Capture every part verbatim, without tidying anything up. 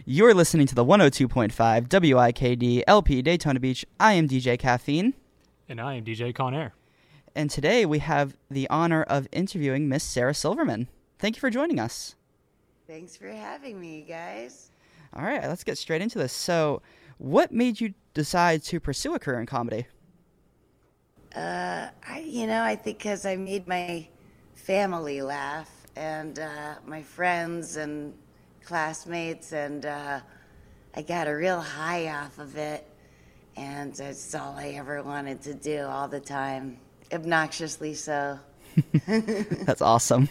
You're listening to the one oh two point five W I K D L P Daytona Beach. I am D J Caffeine. And I am D J Conair. And today we have the honor of interviewing Miss Sarah Silverman. Thank you for joining us. Thanks for having me, guys. All right, let's get straight into this. So, what made you decide to pursue a career in comedy? Uh, I, you know, I think because I made my family laugh and uh, my friends and classmates, and uh, I got a real high off of it, and that's all I ever wanted to do all the time, obnoxiously so. That's awesome.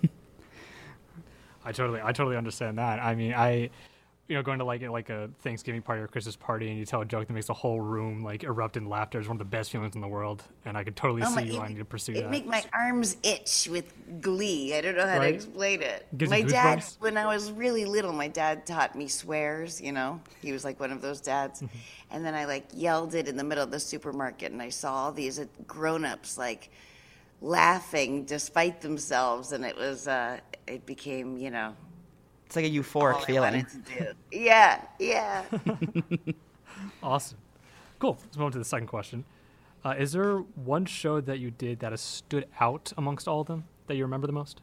I totally, I totally understand that. I mean, I, you know, going to like like a Thanksgiving party or Christmas party, and you tell a joke that makes the whole room like erupt in laughter is one of the best feelings in the world, and I could totally Oh see my, you it, wanting to pursue it that. make my arms itch with glee. I don't know how Right? to explain it. Gives you My dad, goosebumps? when I was really little, my dad taught me swears, you know. He was like one of those dads. Mm-hmm. And then I like yelled it in the middle of the supermarket, and I saw all these grown-ups like laughing despite themselves, and it was, uh, it became, you know, It's like a euphoric all I feeling. wanted to do. Yeah, yeah. Awesome. Cool. Let's move on to the second question. Uh, is there one show that you did that has stood out amongst all of them that you remember the most?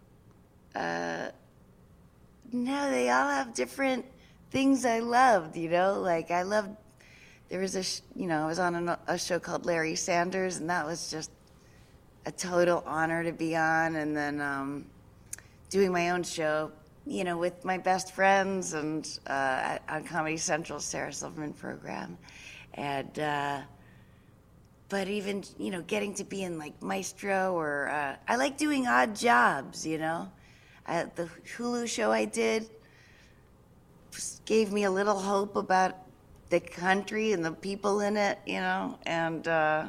No, they all have different things I loved, you know? Like, I loved, there was a, sh- you know, I was on a, a show called Larry Sanders, and that was just a total honor to be on. And then um, doing my own show, you know, with my best friends and uh, at- on Comedy Central's Sarah Silverman program. And, uh, but even, you know, getting to be in like Maestro, or uh, I like doing odd jobs, you know? Uh, the Hulu show I did gave me a little hope about the country and the people in it, you know? And, uh,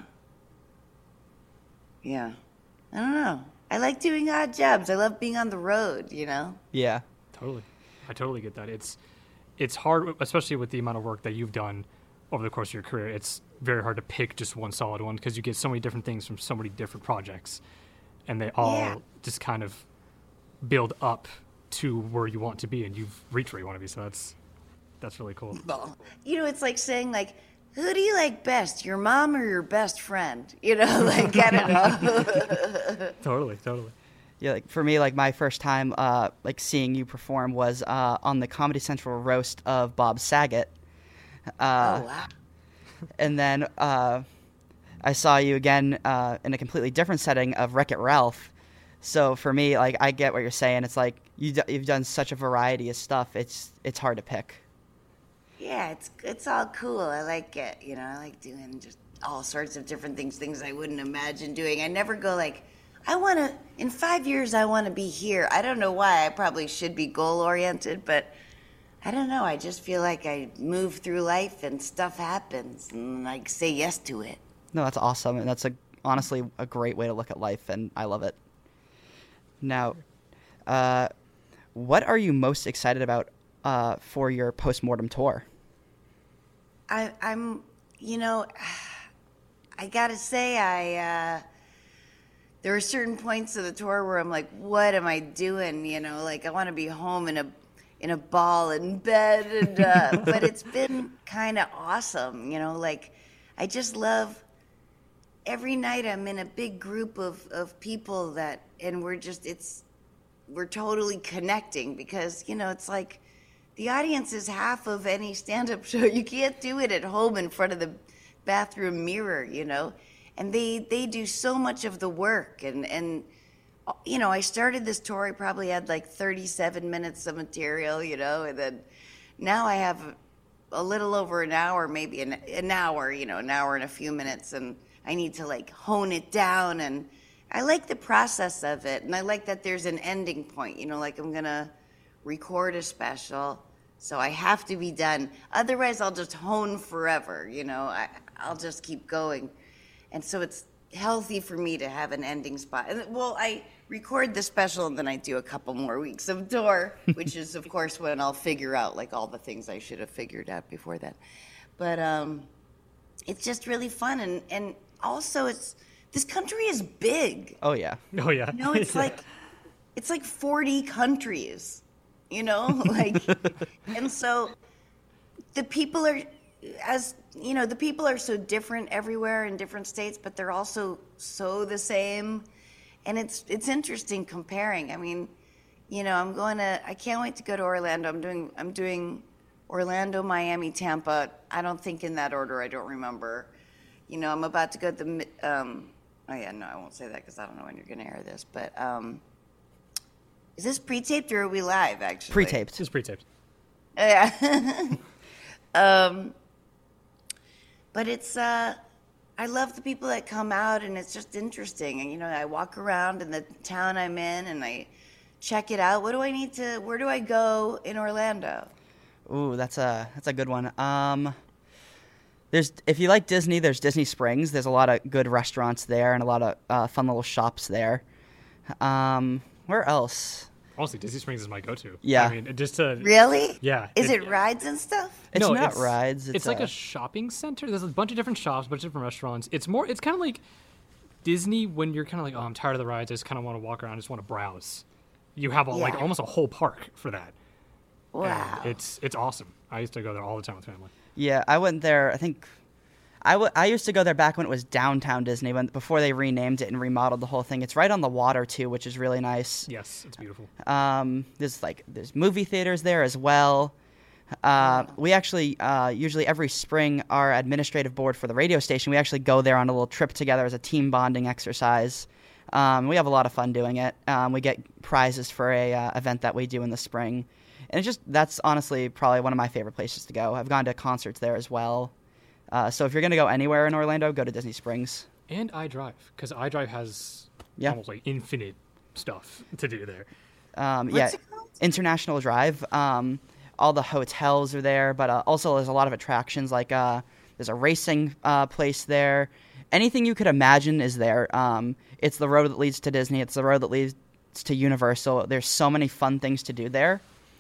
yeah, I don't know. I like doing odd jobs. I love being on the road, you know? Yeah. Totally. I totally get that. It's it's hard, especially with the amount of work that you've done over the course of your career. It's very hard to pick just one solid one because you get so many different things from so many different projects, and they all Yeah. just kind of build up to where you want to be, and you've reached where you want to be. So that's that's really cool. Well, you know, it's like saying, like, who do you like best, your mom or your best friend? You know, like, I don't know. Totally, totally. Yeah, like for me, like my first time, uh, like seeing you perform was uh, on the Comedy Central roast of Bob Saget. Uh, Oh, wow. And then uh, I saw you again uh, in a completely different setting of Wreck-It Ralph. So for me, like I get what you're saying. It's like you d- you've done such a variety of stuff. It's it's hard to pick. Yeah, it's it's all cool. I like it. You know, I like doing just all sorts of different things, things I wouldn't imagine doing. I never go like, I want to, in five years, I want to be here. I don't know why. I probably should be goal-oriented, but I don't know. I just feel like I move through life and stuff happens, and I say yes to it. No, that's awesome, and that's a honestly a great way to look at life, and I love it. Now, uh, what are you most excited about uh, for your postmortem tour? I, I'm, you know, I gotta say, I, uh, there are certain points of the tour where I'm like, what am I doing? You know, like I want to be home in a, in a ball in bed, and uh, but it's been kind of awesome. You know, like I just love. Every night I'm in a big group of, of people that, and we're just, it's, we're totally connecting because, you know, it's like the audience is half of any stand-up show. You can't do it at home in front of the bathroom mirror, you know, and they, they do so much of the work. And, and, you know, I started this tour, I probably had like thirty-seven minutes of material, you know, and then now I have a little over an hour, maybe an, an hour, you know, an hour and a few minutes, and I need to like hone it down, and I like the process of it, and I like that there's an ending point, you know, like I'm gonna record a special, so I have to be done. Otherwise, I'll just hone forever, you know, I, I'll just keep going. And so it's healthy for me to have an ending spot. And well, I record the special, and then I do a couple more weeks of tour, which is, of course, when I'll figure out like all the things I should have figured out before that. But um, it's just really fun, and, and also it's, this country is big. Oh yeah. Oh yeah. You know, it's like, it's like forty countries. you know, like, and so the people are, as you know, the people are so different everywhere in different states, but they're also so the same, and it's it's interesting comparing. I mean, you know, I'm going to, I can't wait to go to Orlando. I'm doing, I'm doing Orlando, Miami, Tampa. I don't think in that order. I don't remember. You know, I'm about to go to the, um, oh yeah, no, I won't say that because I don't know when you're going to air this, but um, is this pre-taped or are we live, actually? Pre-taped. It's pre-taped. Yeah. um, but it's, uh, I love the people that come out, and it's just interesting. And, you know, I walk around in the town I'm in, and I check it out. What do I need to, where do I go in Orlando? Ooh, that's a that's a good one. Um, there's if you like Disney, there's Disney Springs. There's a lot of good restaurants there and a lot of uh, fun little shops there. Um, where else? Honestly, Disney Springs is my go-to. Yeah. I mean, just to Really? Yeah. Is it, rides and stuff? It's no, not rides. It's, It's, like uh, a shopping center. There's a bunch of different shops, a bunch of different restaurants. It's more. It's kind of like Disney when you're kind of like, oh, I'm tired of the rides. I just kind of want to walk around. I just want to browse. You have a, like Yeah. almost a whole park for that. Wow. And it's it's awesome. I used to go there all the time with family. Yeah, I went there. I think I, w- I used to go there back when it was downtown Disney, when before they renamed it and remodeled the whole thing. It's right on the water too, which is really nice. Yes, it's beautiful. Um, there's like there's movie theaters there as well. Uh, we actually uh, usually every spring our administrative board for the radio station, we actually go there on a little trip together as a team bonding exercise. Um, we have a lot of fun doing it. Um, we get prizes for a uh, event that we do in the spring, and it's just that's honestly probably one of my favorite places to go. I've gone to concerts there as well. Uh, so if you're gonna go anywhere in Orlando, go to Disney Springs. And iDrive, because iDrive has Yeah. almost like infinite stuff to do there. Um, What's yeah, it called? International Drive. Um, all the hotels are there, but uh, also there's a lot of attractions. Like uh, there's a racing uh, place there. Anything you could imagine is there. Um, it's the road that leads to Disney. It's the road that leads to Universal. There's so many fun things to do there.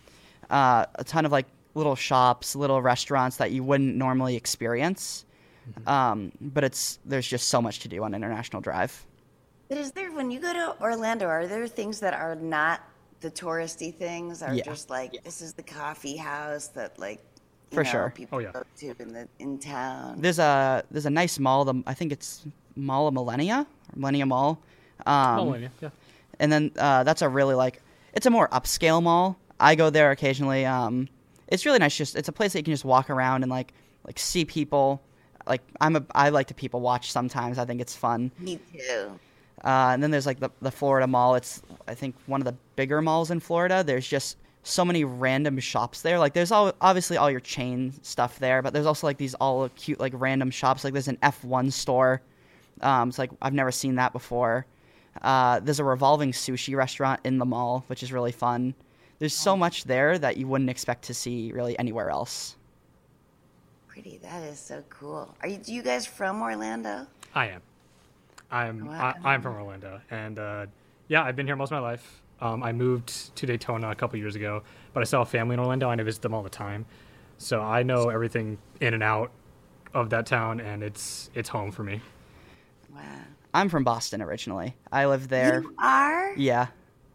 Uh, a ton of like little shops, little restaurants that you wouldn't normally experience. Mm-hmm. Um, but it's there's just so much to do on International Drive. But is there, when you go to Orlando, are there things that are not the touristy things? Are Yeah. just like, this is the coffee house that, like, you For know, sure. people Oh, yeah. go to in the in town? There's a there's a nice mall. The, I think it's Mall of Millennia or Millennia Mall. Um, Oh, yeah, yeah. And then uh, that's a really like it's a more upscale mall. I go there occasionally. Um, it's really nice. Just it's a place that you can just walk around and like like see people. Like I'm a I like to people watch sometimes. I think it's fun. Me too. Uh, and then there's like the the Florida Mall. It's I think one of the bigger malls in Florida. There's just so many random shops there. Like there's all obviously all your chain stuff there, but there's also like these all cute like random shops. Like there's an F one store. Um, it's like I've never seen that before. Uh, there's a revolving sushi restaurant in the mall, which is really fun. There's so much there that you wouldn't expect to see really anywhere else. Pretty. That is so cool. Are you, do you guys from Orlando? I am. I'm Wow. I, I'm from Orlando, and uh, yeah, I've been here most of my life. Um, I moved to Daytona a couple years ago, but I still have family in Orlando, and I visit them all the time. So I know everything in and out of that town, and it's it's home for me. Wow. I'm from Boston originally. I lived there. You are? Yeah.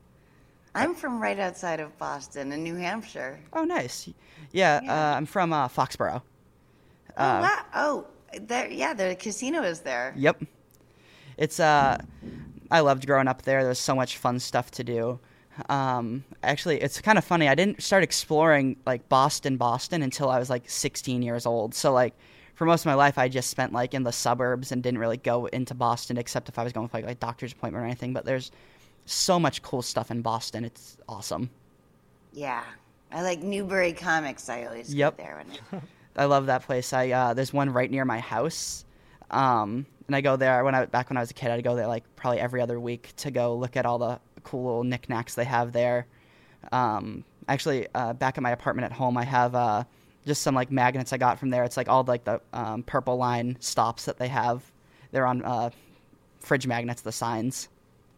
I'm from right outside of Boston in New Hampshire. Oh, nice. Yeah, Yeah. Uh, I'm from uh, Foxborough. Oh, Uh, wow. Oh, there, yeah, the casino is there. Yep. It's uh I loved growing up there. There's so much fun stuff to do. Um actually it's kind of funny. I didn't start exploring like Boston Boston until I was like sixteen years old. So like for most of my life I just spent like in the suburbs and didn't really go into Boston except if I was going for like, like doctor's appointment or anything, but there's so much cool stuff in Boston. It's awesome. Yeah. I like Newbury Comics. I always Yep. go there. When I love that place. I uh, there's one right near my house, um, and I go there when I back when I was a kid. I'd go there like probably every other week to go look at all the cool little knickknacks they have there. Um, actually, uh, back at my apartment at home, I have uh, just some like magnets I got from there. It's like all like the um, Purple Line stops that they have. They're on uh, fridge magnets, the signs.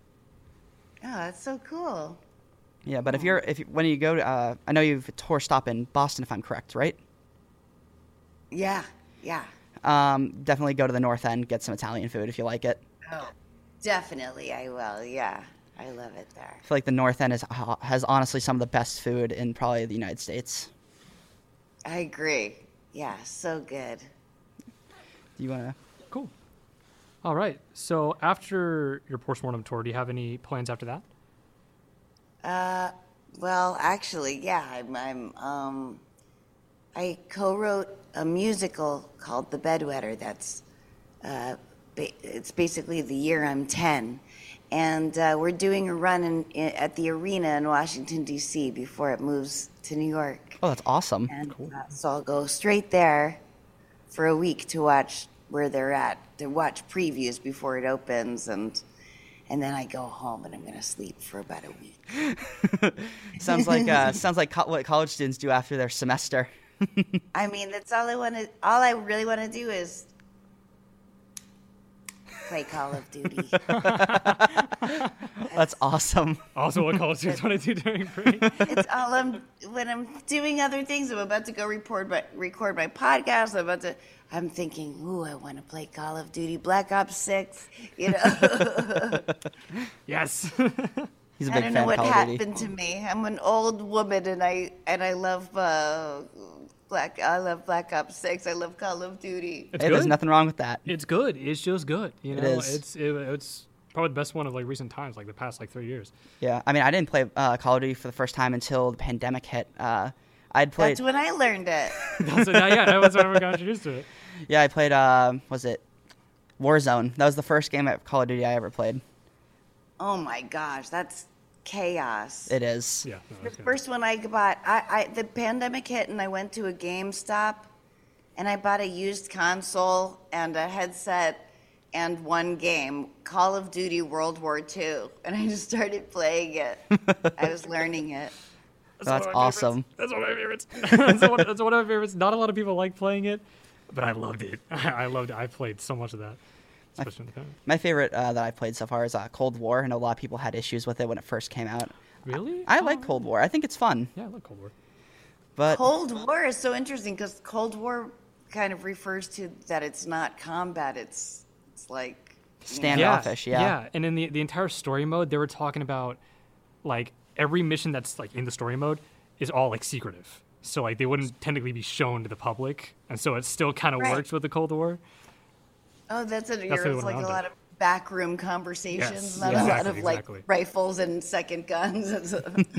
Oh, that's so cool. Yeah, but if you're if you, when you go to, uh, I know you've a tour stop in Boston, if I'm correct, right? Yeah. Yeah. Um, definitely go to the North End, get some Italian food if you like it. Oh, definitely I will. Yeah. I love it there. I feel like the North End is, has honestly some of the best food in probably the United States. I agree. Yeah, so good. Do you want to? Cool. All right. So after your postmortem tour, do you have any plans after that? Uh, well, actually, yeah, I'm, I'm um, I co-wrote a musical called The Bedwetter. That's, uh, ba- it's basically the year I'm ten. And uh, we're doing a run in, in, at the arena in Washington, D C before it moves to New York. Oh, that's awesome. And uh, so I'll go straight there for a week to watch where they're at, to watch previews before it opens, and and then I go home and I'm gonna sleep for about a week. sounds like uh, sounds like co- what college students do after their semester. I mean, that's all I want to. All I really want to do is play Call of Duty. That's awesome. Also, what college students want to do during break? It's all I'm when I'm doing other things. I'm about to go record my record my podcast. I'm about to. I'm thinking, ooh, I want to play Call of Duty Black Ops Six. You know. Yes. He's a I big don't fan know of what Call of happened Duty. to me. I'm an old woman, and I and I love uh, Black. I love Black Ops Six. I love Call of Duty. It's Hey, good. there's nothing wrong with that. It's good. It's just good. You know, It is. it's it, it's probably the best one of like recent times, like the past like three years. Yeah, I mean, I didn't play uh, Call of Duty for the first time until the pandemic hit. Uh, I'd played. That's when I learned it. That's it. Yeah, that was when I got introduced to it. Yeah, I played. Uh, was it Warzone? That was the first game of Call of Duty I ever played. Oh my gosh, that's chaos. It is. Yeah. No, The that's good. first one I bought, I, I the pandemic hit, and I went to a GameStop, and I bought a used console and a headset and one game, Call of Duty World War Two, and I just started playing it. I was learning it. That's one of my awesome. favorites. That's one of my favorites. that's, one, that's one of my favorites. Not a lot of people like playing it, but I loved it. I loved it. I played so much of that, especially in the time. My favorite uh, that I've played so far is uh, Cold War. I know a lot of people had issues with it when it first came out. Really? I Oh, like Cold War. I think it's fun. Yeah, I like Cold War. But Cold War is so interesting because Cold War kind of refers to that it's not combat. It's it's like standoffish, yeah. Yeah, and in the the entire story mode, they were talking about like every mission that's like in the story mode is all like secretive. So like they wouldn't technically be shown to the public, and so it still kind of Right. works with the Cold War. Oh, that's it. the It's way like around a it. lot of backroom conversations, Yes, not yeah. a lot exactly, of like exactly. rifles and second guns.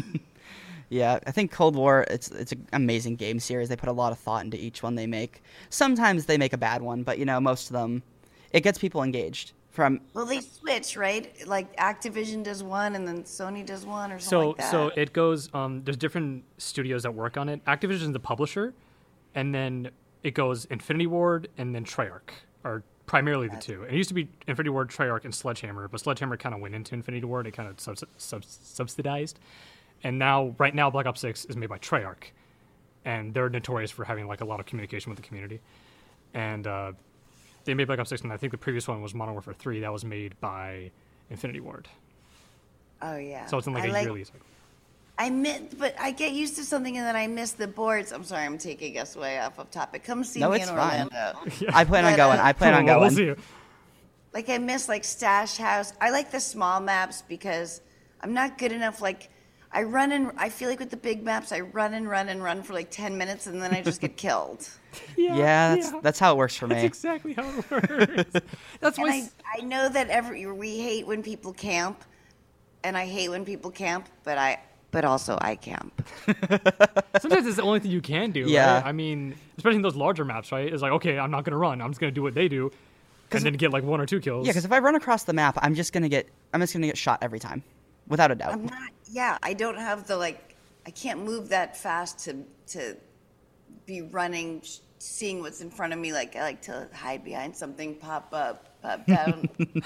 yeah, I think Cold War. It's it's an amazing game series. They put a lot of thought into each one they make. Sometimes they make a bad one, but you know most of them, it gets people engaged. From Well, they switch, right? Like Activision does one, and then Sony does one, or something So like that. so it goes. Um, there's different studios that work on it. Activision is the publisher, and then it goes Infinity Ward and then Treyarch are primarily the two. It used to be Infinity Ward, Treyarch, and Sledgehammer, but Sledgehammer kind of went into Infinity Ward. It kind of subs- subs- subsidized, and now right now Black Ops Six is made by Treyarch, and they're notorious for having like a lot of communication with the community, and uh, they made Black Ops Six, and I think the previous one was Modern Warfare Three. That was made by Infinity Ward. oh yeah. So it's in like I a like, yearly cycle. I miss, but I get used to something, and then I miss the boards. I'm sorry, I'm taking us way off of topic. Come see No, me it's in fine. Orlando. I plan on But, going. uh, I plan on Well, we'll going. see you. Like I miss like Stash House. I like the small maps because I'm not good enough. Like I run and I feel like with the big maps, I run and run and run for like ten minutes, and then I just get killed. Yeah, that's that's how it works for That's me. exactly how it works. That's And why. I, s- I know that every we hate when people camp, and I hate when people camp, but I but also I camp. Sometimes it's the only thing you can do. Yeah. Right? I mean, especially in those larger maps, right? It's like, okay, I'm not gonna run. I'm just gonna do what they do, and then get like one or two kills. Yeah, because if I run across the map, I'm just gonna get I'm just gonna get shot every time, without a doubt. I'm not. Yeah, I don't have the like. I can't move that fast to to be running, sh- seeing what's in front of me. Like I like to hide behind something, pop up, pop down.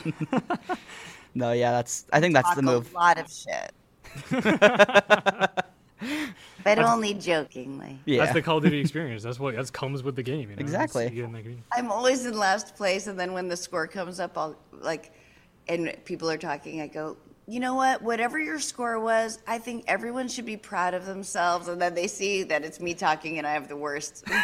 No, yeah, that's I think that's talk the move. a lot of shit. But only jokingly. Yeah, That's the Call of Duty experience. That's what that comes with the game. You know? Exactly. It's- you get in that game. I'm always in last place, and then when the score comes up, I'll like, and people are talking. I go, you know what? Whatever your score was, I think everyone should be proud of themselves. And then they see that it's me talking, and I have the worst score.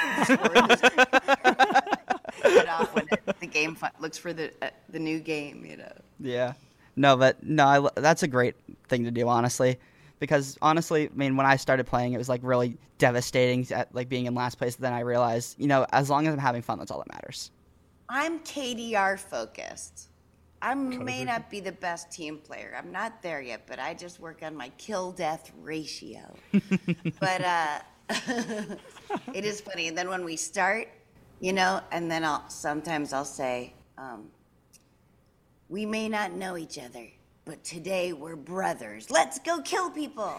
Cut off when it, the game fi- looks for the uh, the new game. You know. yeah. No, but no, I, lo- that's a great thing to do, honestly, because honestly, I mean, when I started playing, it was like really devastating at like being in last place. Then I realized, you know, as long as I'm having fun, that's all that matters. I'm K D R focused. I may Covered. not be the best team player. I'm not there yet, but I just work on my kill death ratio. But uh, it is funny. And then when we start, you know, and then I'll sometimes I'll say, um, we may not know each other, but today we're brothers. Let's go kill people.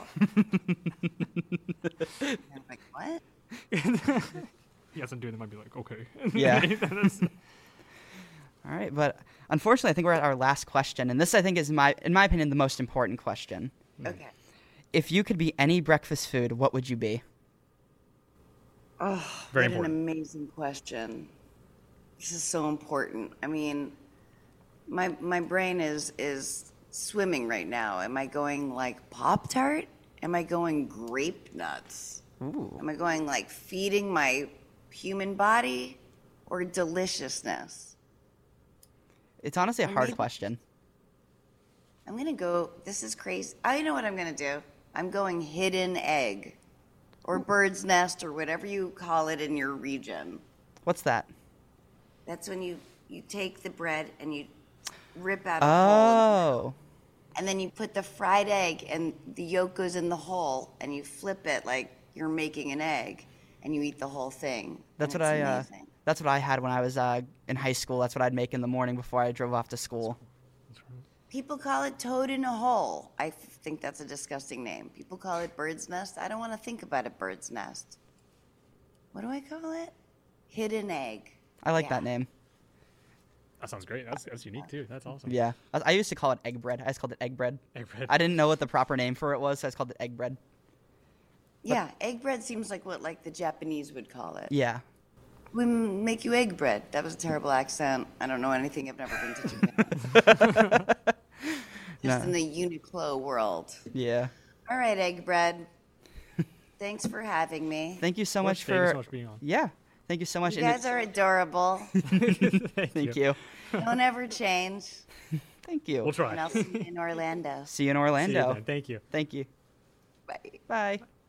And I'm like, what? Yes, I'm doing it. Might be like, okay. Yeah. That's- All right, but unfortunately, I think we're at our last question, and this I think is my, in my opinion, the most important question. Okay. If you could be any breakfast food, what would you be? Oh, Very what important. an amazing question. This is so important. I mean, my my brain is is swimming right now. Am I going like Pop Tart? Am I going grape nuts? Ooh. Am I going like feeding my human body or deliciousness? It's honestly a Or hard maybe- question. I'm gonna go. This is crazy. I know what I'm gonna do. I'm going hidden egg, or bird's nest, or whatever you call it in your region. What's that? That's when you you take the bread and you rip out a hole, Oh, and then you put the fried egg, and the yolk goes in the hole, and you flip it like you're making an egg, and you eat the whole thing. that's and what it's I. Uh, amazing. that's what I had when I was uh, in high school. That's what I'd make in the morning before I drove off to school. People call it toad in a hole. I f- think that's a disgusting name. People call it bird's nest. I don't want to think about a bird's nest. What do I call it? Hidden egg. I like Yeah. that name. that sounds great. That's that's unique too. That's awesome. Yeah, I, I used to call it egg bread. I just called it egg bread. Egg bread. I didn't know what the proper name for it was, so I just called it egg bread. Yeah, egg bread seems like what like the Japanese would call it. Yeah. We m- make you egg bread. That was a terrible accent. I don't know anything. I've never been to Japan. Just No. in the Uniqlo world. Yeah. All right, egg bread. Thanks for having me. Thank you so Of course, much thank you for. so much for being on. Yeah. Thank you so much. You And guys are adorable. Thank you. Don't ever change. Thank you. We'll try. And I'll see you in Orlando. See you in See you Orlando. then. Thank you. Thank you. Bye. Bye.